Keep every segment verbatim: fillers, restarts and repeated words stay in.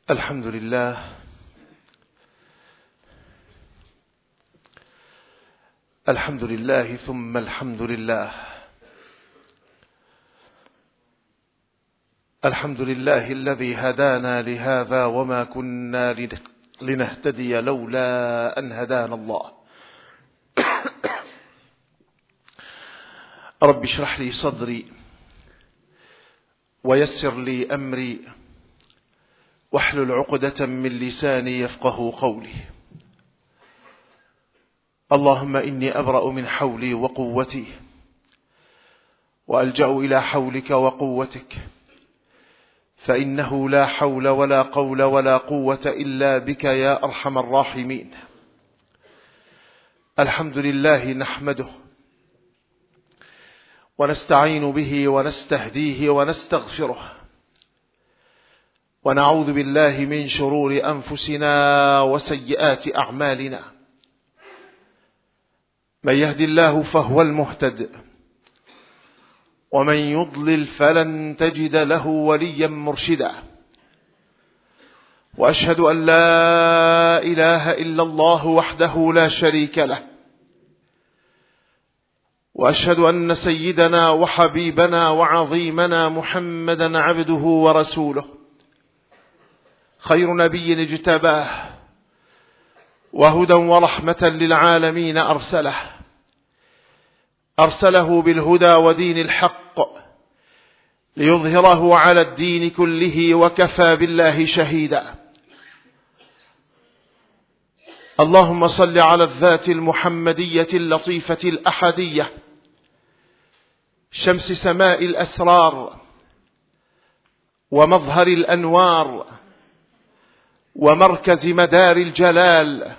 الحمد لله الحمد لله ثم الحمد لله الحمد لله الذي هدانا لهذا وما كنا لنهتدي لولا أن هدانا الله. رب اشرح لي صدري ويسر لي أمري واحلل عقدة من لساني يفقه قولي. اللهم إني أبرأ من حولي وقوتي وألجأ إلى حولك وقوتك، فإنه لا حول ولا قول ولا قوة إلا بك يا أرحم الراحمين. الحمد لله نحمده ونستعين به ونستهديه ونستغفره، ونعوذ بالله من شرور أنفسنا وسيئات أعمالنا. من يهد الله فهو المهتد، ومن يضلل فلن تجد له وليا مرشدا. وأشهد أن لا إله إلا الله وحده لا شريك له، وأشهد أن سيدنا وحبيبنا وعظيمنا محمدا عبده ورسوله، خير نبي اجتباه وهدى ورحمة للعالمين أرسله أرسله بالهدى ودين الحق ليظهره على الدين كله، وكفى بالله شهيدا. اللهم صل على الذات المحمدية اللطيفة الأحدية، شمس سماء الأسرار ومظهر الأنوار ومركز مدار الجلال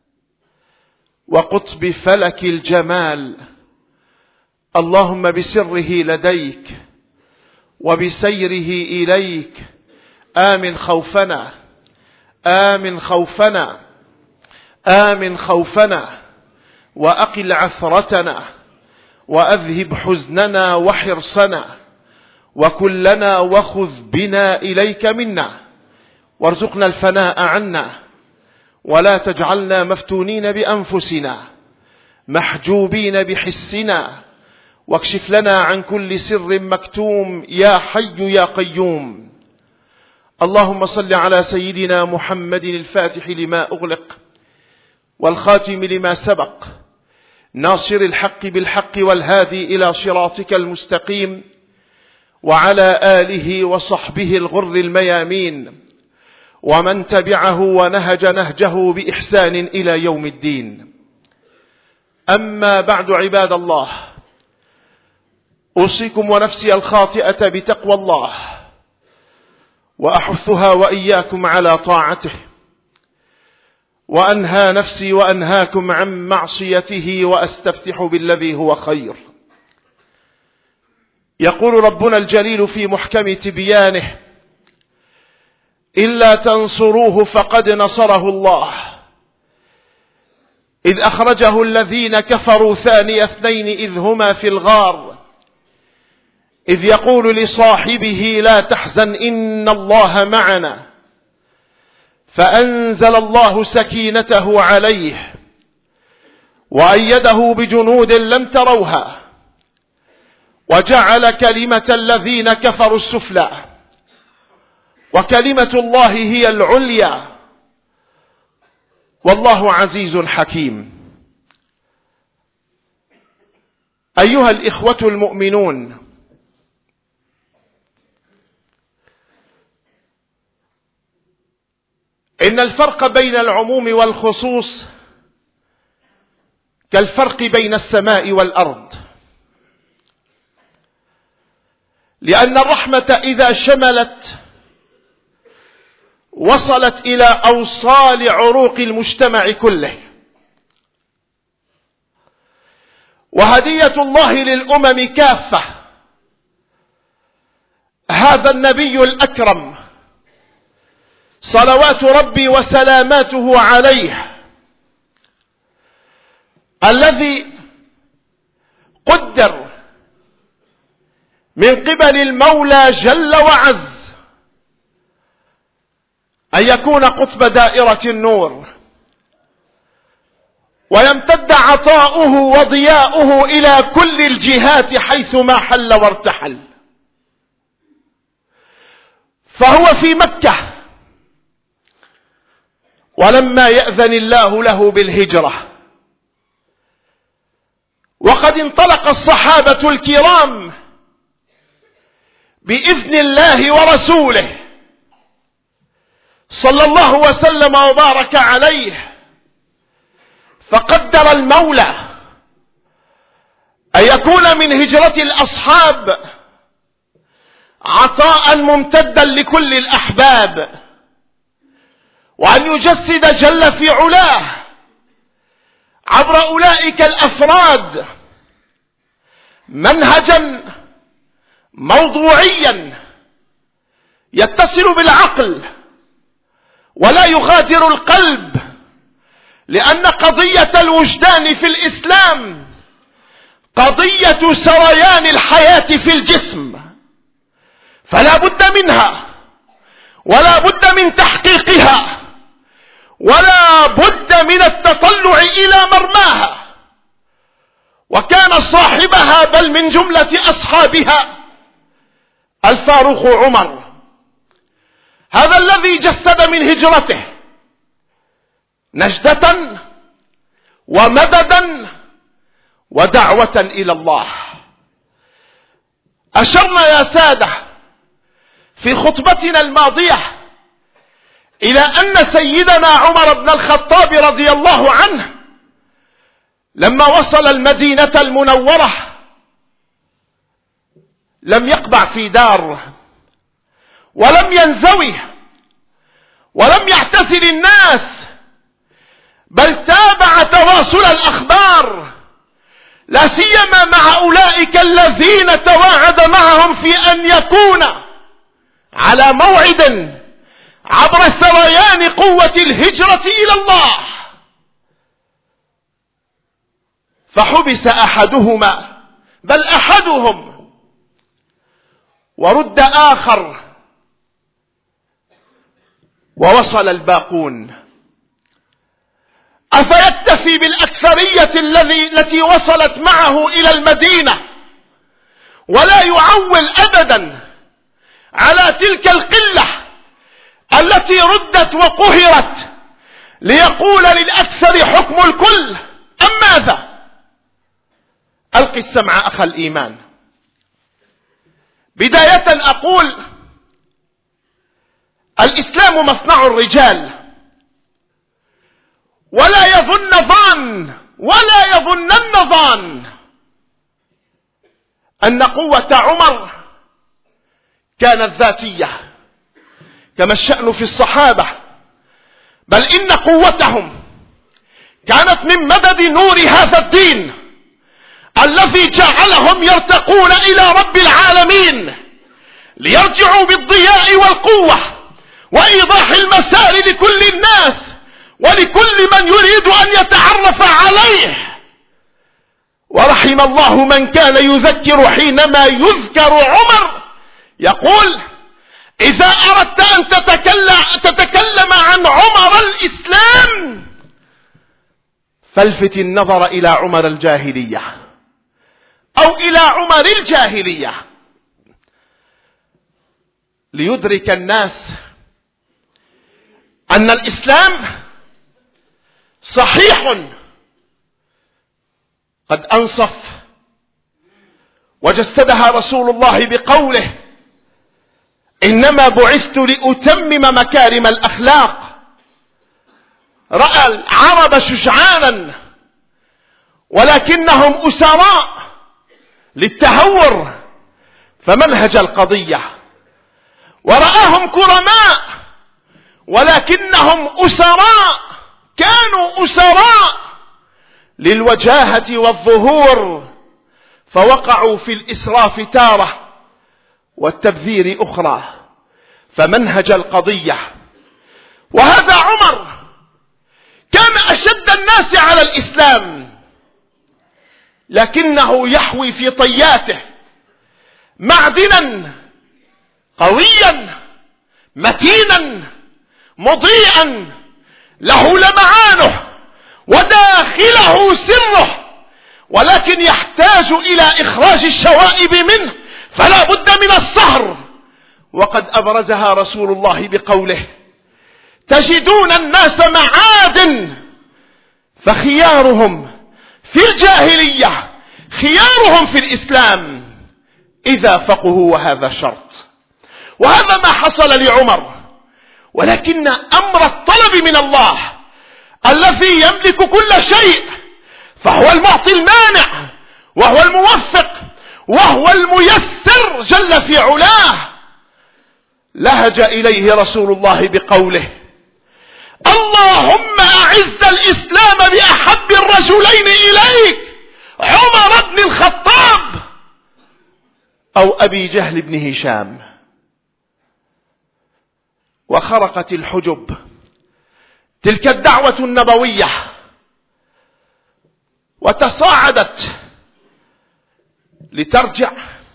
وقطب فلك الجمال. اللهم بسره لديك وبسيره إليك آمن خوفنا آمن خوفنا آمن خوفنا وأقل عثرتنا وأذهب حزننا وحرصنا، وكلنا وخذ بنا إليك منا، وارزقنا الفناء عنا، ولا تجعلنا مفتونين بأنفسنا محجوبين بحسنا، واكشف لنا عن كل سر مكتوم يا حي يا قيوم. اللهم صل على سيدنا محمد الفاتح لما أغلق والخاتم لما سبق، ناصر الحق بالحق والهادي إلى صراطك المستقيم، وعلى آله وصحبه الغر الميامين، ومن تبعه ونهج نهجه بإحسان إلى يوم الدين. أما بعد، عباد الله، أوصيكم ونفسي الخاطئة بتقوى الله، وأحثها وإياكم على طاعته، وأنهى نفسي وأنهاكم عن معصيته، وأستفتح بالذي هو خير. يقول ربنا الجليل في محكم تبيانه: إلا تنصروه فقد نصره الله، إذ أخرجه الذين كفروا ثاني اثنين إذ هما في الغار، إذ يقول لصاحبه لا تحزن إن الله معنا، فأنزل الله سكينته عليه وأيده بجنود لم تروها، وجعل كلمة الذين كفروا السفلى، وكلمة الله هي العليا، والله عزيز حكيم. أيها الإخوة المؤمنون، إن الفرق بين العموم والخصوص كالفرق بين السماء والأرض، لأن الرحمة إذا شملت وصلت إلى أوصال عروق المجتمع كله، وهدية الله للأمم كافة. هذا النبي الأكرم صلوات ربي وسلاماته عليه، الذي قدر من قبل المولى جل وعز أن يكون قطب دائرة النور، ويمتد عطاؤه وضياؤه إلى كل الجهات حيثما حل وارتحل. فهو في مكة، ولما يأذن الله له بالهجرة، وقد انطلق الصحابة الكرام بإذن الله ورسوله صلى الله وسلم وبارك عليه، فقدر المولى أن يكون من هجرة الأصحاب عطاء ممتدا لكل الأحباب، وأن يجسد جل في علاه عبر أولئك الأفراد منهجا موضوعيا يتصل بالعقل ولا يغادر القلب، لأن قضية الوجدان في الإسلام قضية سريان الحياة في الجسم، فلا بد منها ولا بد من تحقيقها ولا بد من التطلع إلى مرماها. وكان صاحبها بل من جملة أصحابها الفاروق عمر، هذا الذي جسد من هجرته نجدة ومددا ودعوة إلى الله. أشرنا يا سادة في خطبتنا الماضية إلى أن سيدنا عمر بن الخطاب رضي الله عنه لما وصل المدينة المنورة لم يقبع في دار، ولم ينزوي، ولم يعتزل الناس، بل تابع تواصل الأخبار، لا سيما مع أولئك الذين تواعد معهم في أن يكون على موعد عبر سريان قوة الهجرة إلى الله. فحبس أحدهما بل أحدهم ورد آخر، ووصل الباقون. أفيكتفي بالأكثرية الذي التي وصلت معه إلى المدينة ولا يعول أبدا على تلك القلة التي ردت وقهرت ليقول للأكثر حكم الكل؟ أم ماذا؟ ألقي السمع أخا الإيمان. بداية أقول الإسلام مصنع الرجال، ولا يظن ظان ولا يظنن ظان أن قوة عمر كانت ذاتية كما الشأن في الصحابة، بل إن قوتهم كانت من مدد نور هذا الدين الذي جعلهم يرتقون إلى رب العالمين ليرجعوا بالضياء والقوة وإيضاح المسار لكل الناس ولكل من يريد أن يتعرف عليه. ورحم الله من كان يذكر حينما يذكر عمر يقول: إذا أردت أن تتكلم, تتكلم عن عمر الإسلام فالفت النظر إلى عمر الجاهلية أو إلى عمر الجاهلية، ليدرك الناس أن الإسلام صحيح قد أنصف وجسدها رسول الله بقوله: إنما بعثت لأتمم مكارم الأخلاق. رأى العرب شجعانا ولكنهم أسراء للتهور فمنهج القضية، ورآهم كرماء ولكنهم أسراء، كانوا أسراء للوجاهة والظهور، فوقعوا في الإسراف تارة والتبذير أخرى، فمنهج القضية. وهذا عمر كان أشد الناس على الإسلام، لكنه يحوي في طياته معدنا قويا متينا مضيئا له لمعانه وداخله سره، ولكن يحتاج إلى إخراج الشوائب منه، فلا بد من الصهر. وقد أبرزها رسول الله بقوله: تجدون الناس معادن فخيارهم في الجاهلية خيارهم في الإسلام إذا فقهوا، وهذا شرط. وهذا ما حصل لعمر، ولكن أمر الطلب من الله الذي يملك كل شيء، فهو المعطي المانع، وهو الموفق، وهو الميسر جل في علاه، لهج إليه رسول الله بقوله: اللهم أعز الإسلام بأحب الرجلين إليك، عمر بن الخطاب أو أبي جهل بن هشام. وخرقت الحجب تلك الدعوة النبوية وتصاعدت لترجع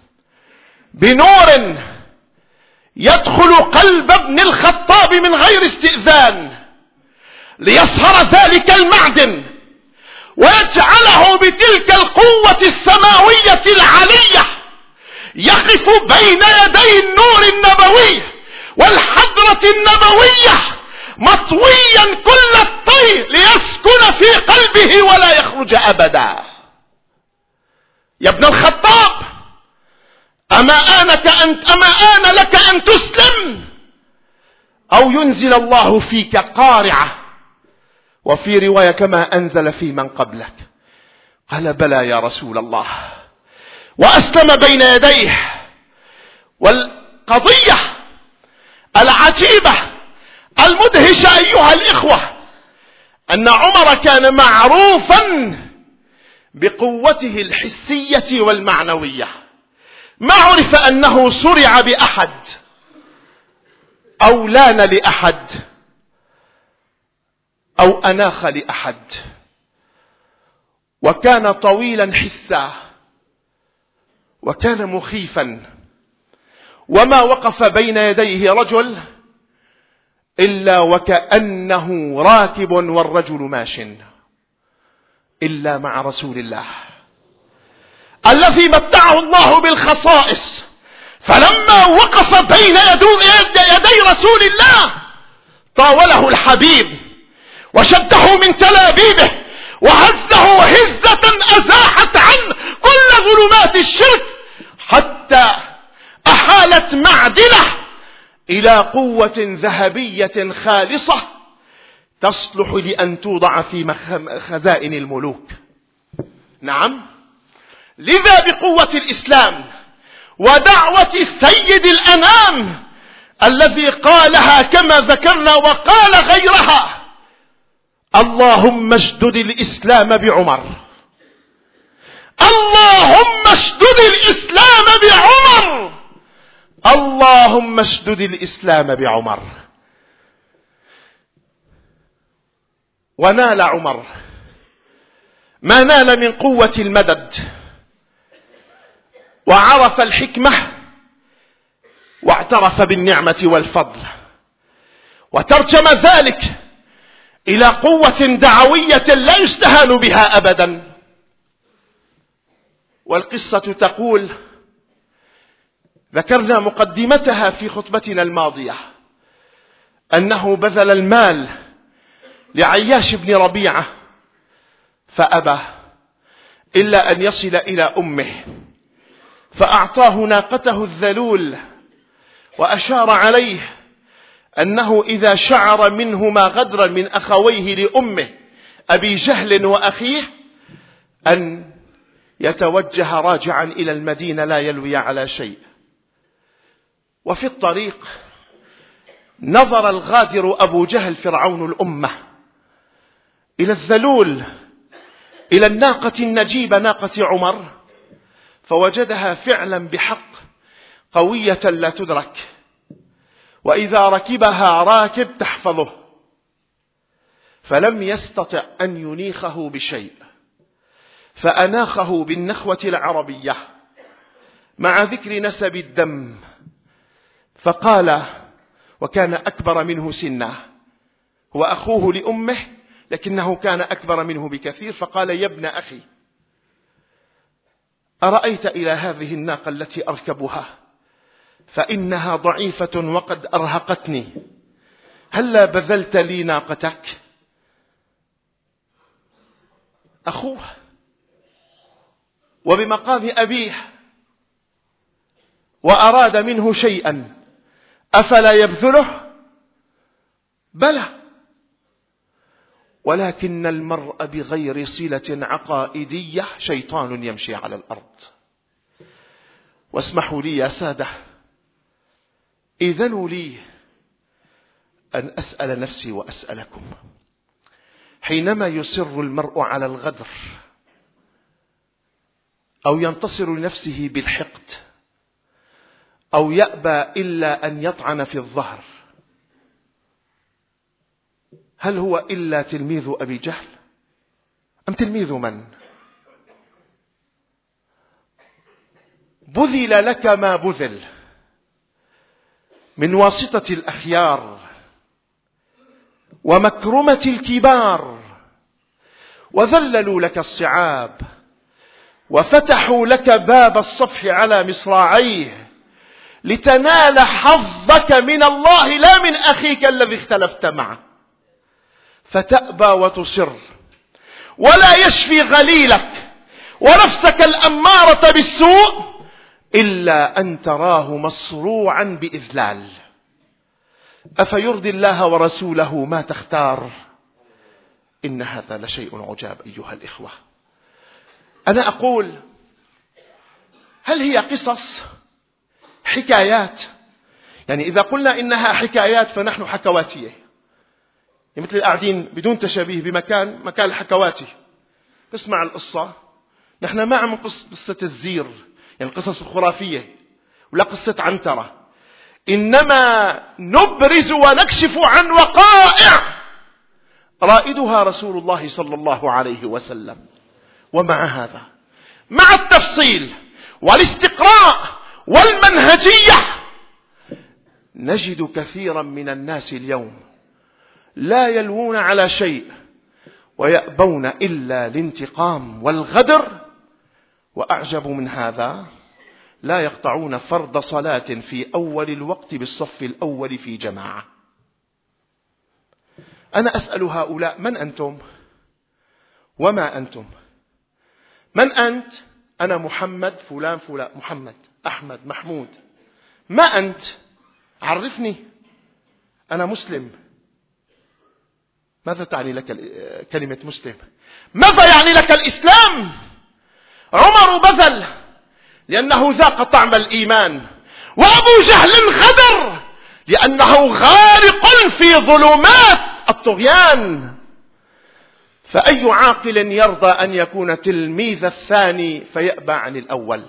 بنور يدخل قلب ابن الخطاب من غير استئذان، ليصهر ذلك المعدن ويجعله بتلك القوة السماوية العلية يقف بين يدي النور النبوي والحضرة النبوية مطويا كل الطي ليسكن في قلبه ولا يخرج أبدا. يا ابن الخطاب، أما آنك أنت أما آن لك أن تسلم أو ينزل الله فيك قارعة، وفي رواية كما أنزل في من قبلك. قال: بلى يا رسول الله، وأسلم بين يديه. والقضية العجيبة المدهشة أيها الإخوة أن عمر كان معروفا بقوته الحسية والمعنوية، ما عرف أنه صرع بأحد أو لان لأحد أو أناخ لأحد، وكان طويلا حسا وكان مخيفا، وما وقف بين يديه رجل إلا وكأنه راكب والرجل ماش، إلا مع رسول الله الذي متعه الله بالخصائص. فلما وقف بين يدي رسول الله طاوله الحبيب وشده من تلابيبه وهزه هزة أزاحت عنه كل ظلمات الشرك، حتى أحالت معدنه إلى قوة ذهبية خالصة تصلح لأن توضع في خزائن الملوك. نعم، لذا بقوة الإسلام ودعوة سيد الأنام الذي قالها كما ذكرنا وقال غيرها: اللهم اشدد الإسلام بعمر، اللهم اشدد الإسلام بعمر، اللهم اشدد الإسلام بعمر. ونال عمر ما نال من قوة المدد، وعرف الحكمة واعترف بالنعمة والفضل، وترجم ذلك إلى قوة دعوية لا يستهان بها أبدا. والقصة تقول، ذكرنا مقدمتها في خطبتنا الماضية، أنه بذل المال لعياش بن ربيعة فأبى إلا أن يصل إلى أمه، فأعطاه ناقته الذلول وأشار عليه أنه إذا شعر منهما غدرا من أخويه لأمه أبي جهل وأخيه أن يتوجه راجعا إلى المدينة لا يلوي على شيء. وفي الطريق نظر الغادر أبو جهل فرعون الأمة إلى الذلول، إلى الناقة النجيبة ناقة عمر، فوجدها فعلا بحق قوية لا تدرك، وإذا ركبها راكب تحفظه، فلم يستطع أن ينيخه بشيء، فأناخه بالنخوة العربية مع ذكر نسب الدم، فقال، وكان أكبر منه سنا: هو أخوه لأمه لكنه كان أكبر منه بكثير، فقال: يا ابن أخي، أرأيت إلى هذه الناقة التي أركبها فإنها ضعيفة وقد أرهقتني، هلا بذلت لي ناقتك؟ أخوه وبمقام أبيه، وأراد منه شيئا أفلا يبذله؟ بلى، ولكن المرء بغير صلة عقائدية شيطان يمشي على الأرض. واسمحوا لي يا سادة، إذنوا لي أن أسأل نفسي وأسألكم، حينما يصر المرء على الغدر أو ينتصر لنفسه بالحقد أو يأبى إلا أن يطعن في الظهر، هل هو إلا تلميذ أبي جهل أم تلميذ من؟ بذل لك ما بذل من واسطة الأخيار ومكرمة الكبار، وذللوا لك الصعاب وفتحوا لك باب الصفح على مصراعيه لتنال حظك من الله لا من أخيك الذي اختلفت معه، فتأبى وتصر ولا يشفي غليلك ونفسك الأمارة بالسوء إلا أن تراه مصروعا بإذلال. أفيرضي الله ورسوله ما تختار؟ إن هذا لشيء عجاب أيها الإخوة. أنا أقول، هل هي قصص حكايات؟ يعني إذا قلنا إنها حكايات فنحن حكواتية، مثل القاعدين بدون تشابيه بمكان مكان الحكواتي، تسمع القصة. نحن ما عم نقص قصة الزير، يعني القصص الخرافية، ولا قصة عنترة، إنما نبرز ونكشف عن وقائع رائدها رسول الله صلى الله عليه وسلم. ومع هذا، مع التفصيل والاستقراء والمنهجية، نجد كثيرا من الناس اليوم لا يلوون على شيء ويأبون إلا الانتقام والغدر، وأعجب من هذا لا يقطعون فرض صلاة في أول الوقت بالصف الأول في جماعة. أنا أسأل هؤلاء: من أنتم؟ وما أنتم؟ من أنت؟ أنا محمد فلان فلان، محمد أحمد محمود. ما أنت؟ عرفني. أنا مسلم. ماذا تعني لك كلمة مسلم؟ ماذا يعني لك الإسلام؟ عمر بذل لأنه ذاق طعم الإيمان، وأبو جهل غدر لأنه غارق في ظلمات الطغيان. فأي عاقل يرضى أن يكون تلميذ الثاني فيأبى عن الأول؟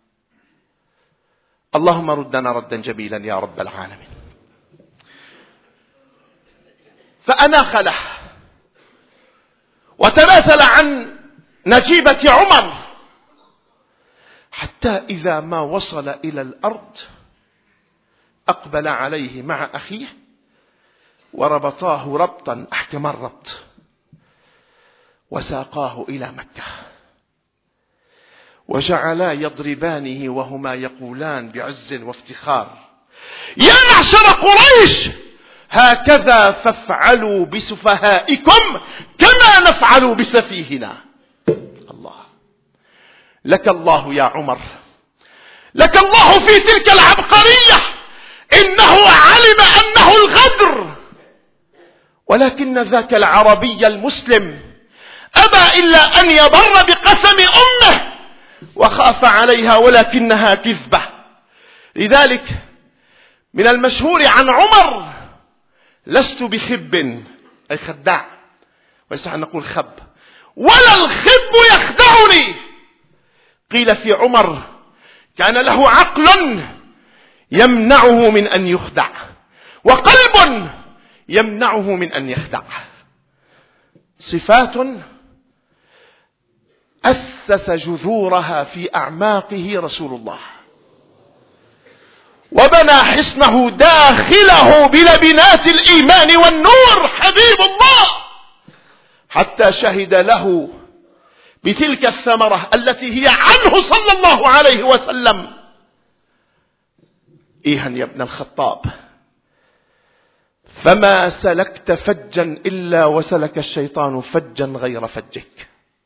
اللهم ردنا ردا جميلا يا رب العالمين. فأناخ له وتنازل عن نجيبة عمر، حتى إذا ما وصل إلى الأرض أقبل عليه مع أخيه وربطاه ربطا أحكم الربط وساقاه إلى مكة، وجعلا يضربانه وهما يقولان بعز وافتخار: يا معشر قريش، هكذا فافعلوا بسفهائكم كما نفعل بسفيهنا. الله، لك الله يا عمر، لك الله في تلك العبقرية. إنه علم أنه الغدر، ولكن ذاك العربي المسلم أبى إلا أن يبر بقسم أمه وخاف عليها ولكنها كذبة. لذلك من المشهور عن عمر: لست بخب، أي خداع، ويصح أن نقول خب، ولا الخب يخدعني. قيل في عمر: كان له عقل يمنعه من أن يخدع، وقلب يمنعه من أن يخدع. صفات أسس جذورها في أعماقه رسول الله، وبنى حصنه داخله بلبنات الإيمان والنور حبيب الله، حتى شهد له بتلك الثمرة التي هي عنه صلى الله عليه وسلم: إيها يا ابن الخطاب، فما سلكت فجا إلا وسلك الشيطان فجا غير فجك،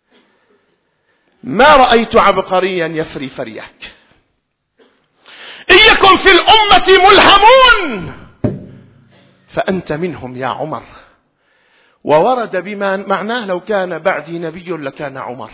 ما رأيت عبقريا يفري فريك، إن يكن في الأمة ملهمون فأنت منهم يا عمر. وورد بما معناه: لو كان بعدي نبي لكان عمر،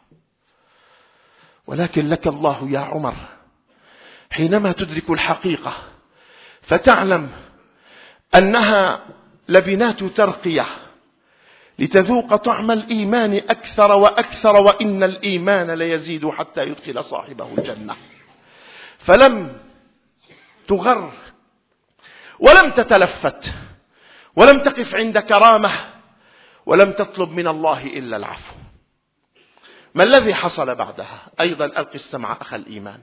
ولكن لك الله يا عمر حينما تدرك الحقيقة فتعلم أنها لبنات ترقية لتذوق طعم الإيمان أكثر وأكثر، وإن الإيمان ليزيد حتى يدخل صاحبه الجنة، فلم تغر ولم تتلفت ولم تقف عند كرامة ولم تطلب من الله إلا العفو. ما الذي حصل بعدها؟ أيضا ألقي السمع أخ الإيمان.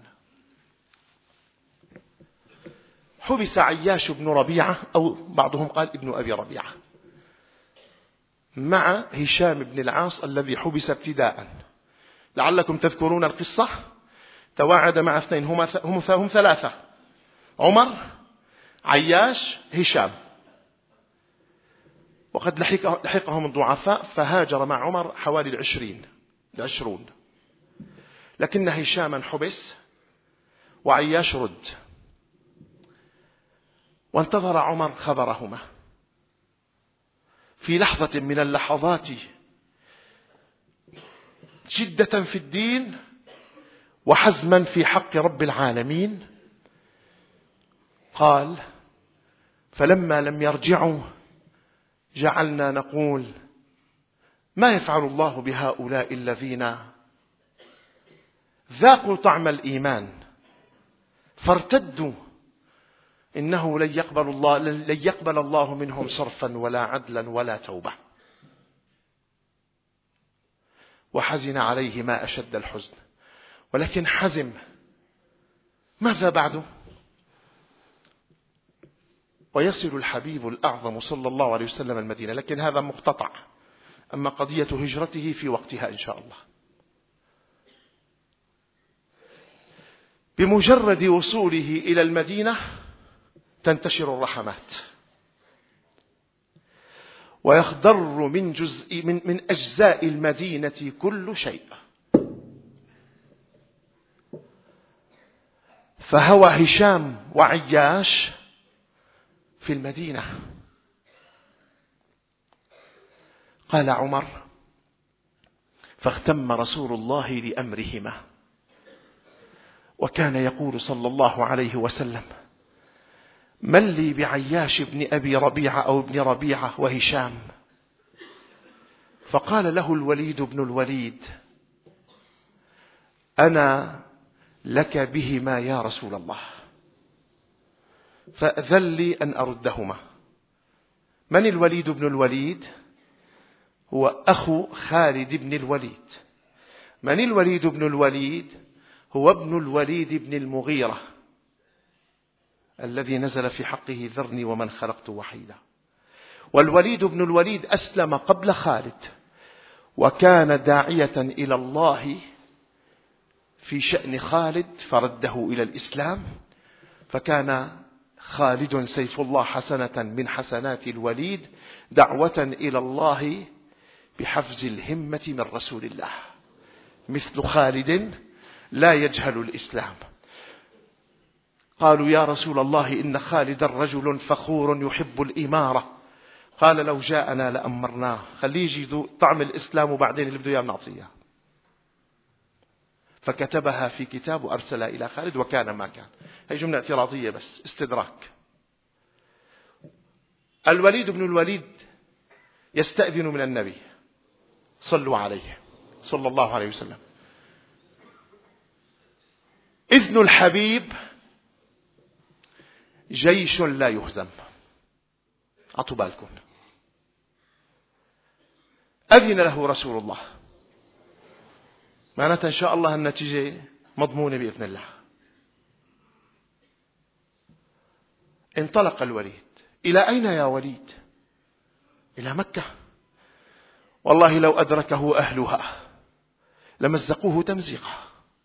حبس عياش بن ربيعة، أو بعضهم قال ابن أبي ربيعة، مع هشام بن العاص الذي حبس ابتداء. لعلكم تذكرون القصة. تواعد مع اثنين، هم, هم, هم ثلاثة: عمر، عياش، هشام، وقد لحقهم الضعفاء فهاجر مع عمر حوالي العشرين العشرون، لكن هشاما حبس وعياش رد، وانتظر عمر خبرهما. في لحظة من اللحظات جدة في الدين وحزما في حق رب العالمين قال: فلما لم يرجعوا جعلنا نقول: ما يفعل الله بهؤلاء الذين ذاقوا طعم الإيمان فارتدوا، إنه لن يقبل الله, لن يقبل الله منهم صرفا ولا عدلا ولا توبة. وحزن عليه ما أشد الحزن، ولكن حزم. ماذا بعده؟ ويصل الحبيب الأعظم صلى الله عليه وسلم المدينة، لكن هذا مقتطع، أما قضية هجرته في وقتها إن شاء الله. بمجرد وصوله إلى المدينة تنتشر الرحمات ويخضر من جزء من, من أجزاء المدينة كل شيء، فهوى هشام وعياش في المدينة. قال عمر: فاختم رسول الله لأمرهما، وكان يقول صلى الله عليه وسلم: من لي بعياش بن أبي ربيعة أو ابن ربيعة وهشام؟ فقال له الوليد بن الوليد: أنا لك بهما يا رسول الله، فأذن لي أن أردهما. من الوليد بن الوليد؟ هو أخو خالد بن الوليد. من الوليد بن الوليد؟ هو ابن الوليد بن المغيرة الذي نزل في حقه: ذرني ومن خلقت وحيدا. والوليد بن الوليد أسلم قبل خالد، وكان داعية إلى الله في شأن خالد فرده إلى الإسلام، فكان خالد سيف الله حسنة من حسنات الوليد دعوة إلى الله بحفز الهمة من رسول الله. مثل خالد لا يجهل الإسلام. قالوا: يا رسول الله إن خالدا رجل فخور يحب الإمارة. قال: لو جاءنا لأمرناه، خليه يجي طعم الإسلام وبعدين اللي بده إياه نعطيه. فكتبها في كتاب وأرسل إلى خالد وكان ما كان. هي جملة اعتراضية بس استدراك. الوليد بن الوليد يستأذن من النبي، صلوا عليه صلى الله عليه وسلم. إذن الحبيب جيش لا يهزم. أعطوا بالكم. أذن له رسول الله، معناتها إن شاء الله النتيجة مضمونة بإذن الله. انطلق الوليد. إلى أين يا وليد؟ إلى مكة. والله لو أدركه أهلها لمزقوه تمزيقا.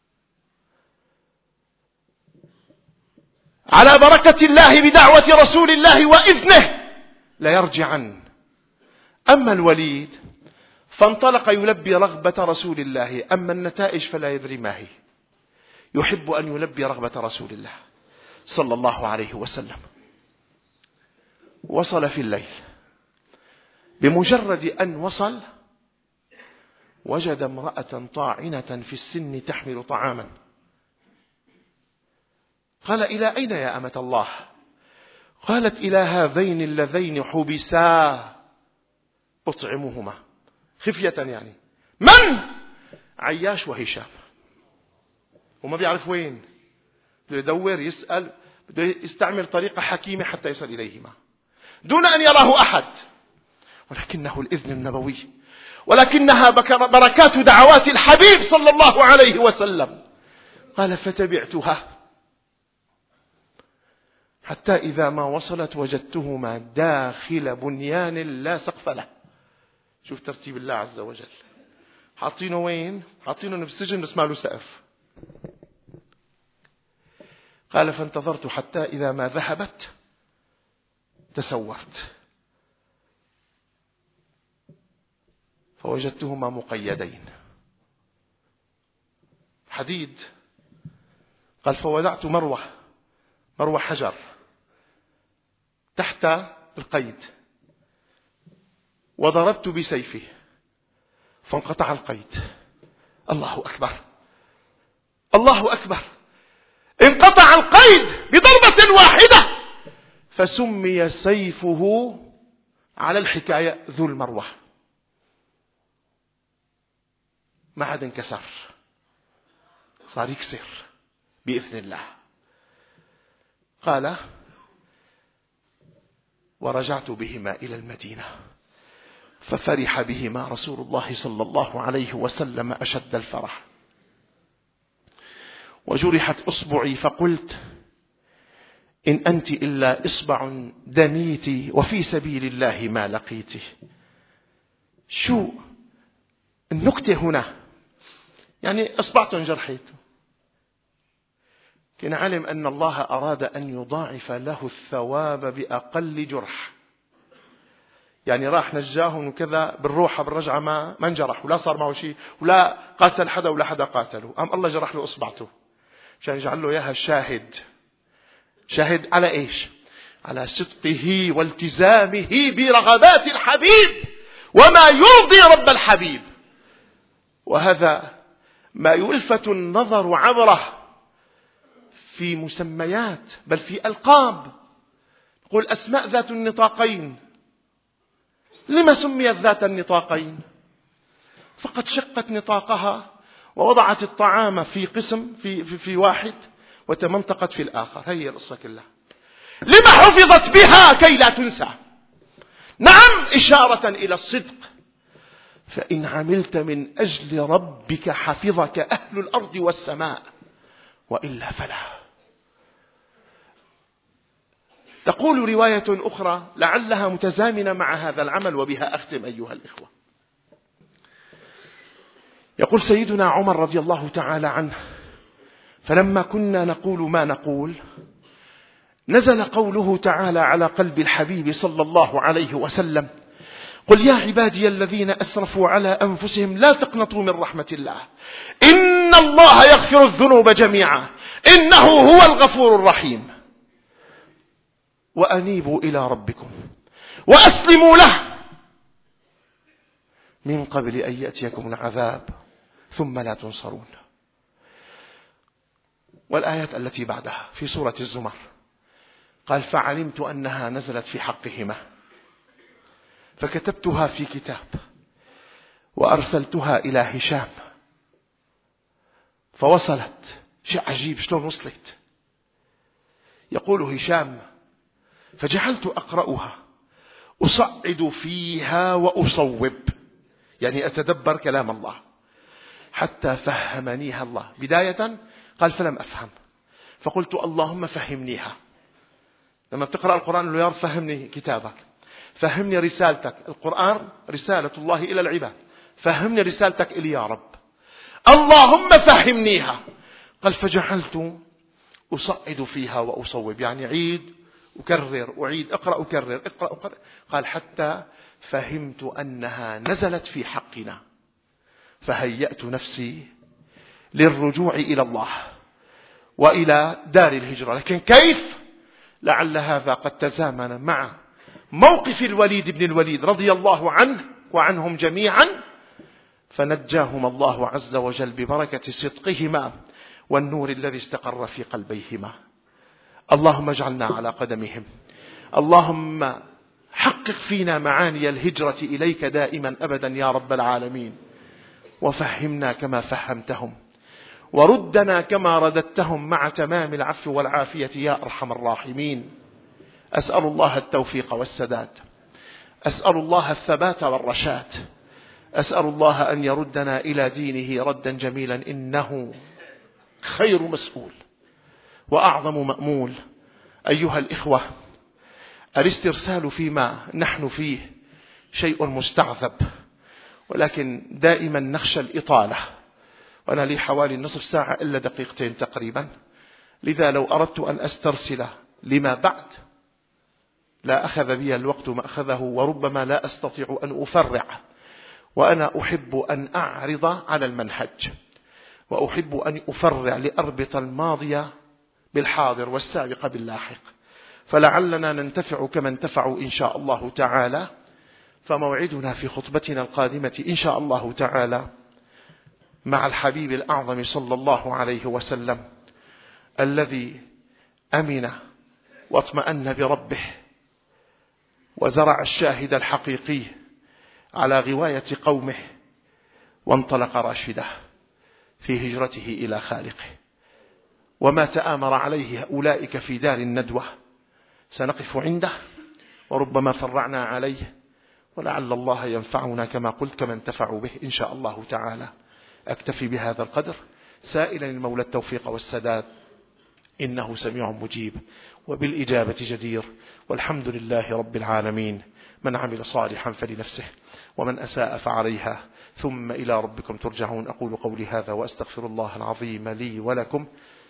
على بركة الله بدعوة رسول الله وإذنه ليرجعن. أما الوليد فانطلق يلبي رغبة رسول الله، أما النتائج فلا يدري ما هي. يحب أن يلبي رغبة رسول الله صلى الله عليه وسلم. وصل في الليل، بمجرد أن وصل وجد امرأة طاعنة في السن تحمل طعاما. قال: إلى أين يا أمة الله؟ قالت: إلى هذين اللذين حبسا أطعمهما، خفية يعني. من؟ عياش وهشام. وما بيعرف وين، بده يدور يسأل، بده يستعمل طريقة حكيمة حتى يصل إليهما دون أن يراه أحد، ولكنه الإذن النبوي، ولكنها بركات دعوات الحبيب صلى الله عليه وسلم. قال: فتبعتها حتى إذا ما وصلت وجدتهما داخل بنيان لا سقف له. شوف ترتيب الله عز وجل، حاطينه وين؟ حاطينه في السجن بس ما له سقف. قال: فانتظرت حتى إذا ما ذهبت تسورت فوجدتهما مقيدين حديد. قال: فوضعت مروة مروة حجر تحت القيد وضربت بسيفه فانقطع القيد. الله أكبر، الله أكبر. انقطع القيد بضربة واحدة، فسمي سيفه على الحكاية ذو المروة. ما عاد انكسر، صار يكسر بإذن الله. قال: ورجعت بهما إلى المدينة ففرح بهما رسول الله صلى الله عليه وسلم أشد الفرح. وجرحت أصبعي فقلت: إن أنت إلا إصبع دميت وفي سبيل الله ما لقيت. شو النكتة هنا؟ يعني إصبعته انجرحته، كان علم أن الله أراد أن يضاعف له الثواب بأقل جرح. يعني راح نجاهم وكذا، بالروحة بالرجعة ما ما انجرح ولا صار معه شيء ولا قاتل حدا ولا حدا قاتله، أم الله جرح له إصبعته عشان يجعل له إياها شاهد. شاهد على إيش؟ على صدقه والتزامه برغبات الحبيب وما يرضي رب الحبيب. وهذا ما يلفت النظر عبره في مسميات، بل في ألقاب. قل أسماء ذات النطاقين. لما سميت ذات النطاقين؟ فقد شقت نطاقها ووضعت الطعام في قسم في, في, في واحد وتمنطقت في الآخر. هي القصة كلها. لما حفظت بها؟ كي لا تنسى. نعم، إشارة إلى الصدق. فإن عملت من أجل ربك حفظك أهل الأرض والسماء، وإلا فلا. تقول رواية أخرى لعلها متزامنة مع هذا العمل، وبها أختم أيها الإخوة. يقول سيدنا عمر رضي الله تعالى عنه: فلما كنا نقول ما نقول نزل قوله تعالى على قلب الحبيب صلى الله عليه وسلم: قل يا عبادي الذين أسرفوا على أنفسهم لا تقنطوا من رحمة الله إن الله يغفر الذنوب جميعا إنه هو الغفور الرحيم وأنيبوا إلى ربكم وأسلموا له من قبل أن يأتيكم العذاب ثم لا تنصرون. والآيات التي بعدها في سورة الزمر قال: فعلمت أنها نزلت في حقهما فكتبتها في كتاب وأرسلتها إلى هشام فوصلت. شيء عجيب شلون وصلت. يقول هشام: فجعلت أقرأها أصعد فيها وأصوب، يعني أتدبر كلام الله، حتى فهمنيها الله. بداية قال: فلم أفهم، فقلت اللهم فهمنيها، لما بتقرأ القرآن قل له يا رب فهمني كتابك، فهمني رسالتك. القرآن رسالة الله إلى العباد، فهمني رسالتك إلي يا رب، اللهم فهمنيها. قال فجعلت أصعد فيها وأصوب، يعني عيد أكرر أعيد أقرأ أكرر اقرأ أكرر. قال حتى فهمت أنها نزلت في حقنا، فهيأت نفسي للرجوع إلى الله وإلى دار الهجرة. لكن كيف؟ لعل هذا قد تزامن مع موقف الوليد بن الوليد رضي الله عنه وعنهم جميعا، فنجاهم الله عز وجل ببركة صدقهما والنور الذي استقر في قلبيهما. اللهم اجعلنا على قدمهم، اللهم حقق فينا معاني الهجرة إليك دائما أبدا يا رب العالمين، وفهمنا كما فهمتهم، وردنا كما رددتهم مع تمام العفو والعافية يا أرحم الراحمين. أسأل الله التوفيق والسداد، أسأل الله الثبات والرشاد، أسأل الله أن يردنا إلى دينه ردا جميلا، إنه خير مسؤول وأعظم مأمول. أيها الإخوة، الاسترسال فيما نحن فيه شيء مستعذب، ولكن دائما نخشى الإطالة، وأنا لي حوالي نصف ساعة إلا دقيقتين تقريبا، لذا لو أردت أن أسترسل لما بعد لا أخذ بي الوقت ما أخذه، وربما لا أستطيع أن أفرع. وأنا أحب أن أعرض على المنهج، وأحب أن أفرع لأربط الماضي بالحاضر والسابق باللاحق، فلعلنا ننتفع كما انتفعوا إن شاء الله تعالى. فموعدنا في خطبتنا القادمة إن شاء الله تعالى مع الحبيب الأعظم صلى الله عليه وسلم، الذي أمن واطمأن بربه وزرع الشاهد الحقيقي على غواية قومه، وانطلق راشده في هجرته إلى خالقه. وما تآمر عليه أولئك في دار الندوة سنقف عنده، وربما فرعنا عليه، ولعل الله ينفعنا كما قلت كما انتفعوا به إن شاء الله تعالى. أكتفي بهذا القدر سائلا المولى التوفيق والسداد، إنه سميع مجيب وبالإجابة جدير، والحمد لله رب العالمين. من عمل صالحا فلنفسه ومن أساء فعليها، ثم إلى ربكم ترجعون. أقول قولي هذا وأستغفر الله العظيم لي ولكم.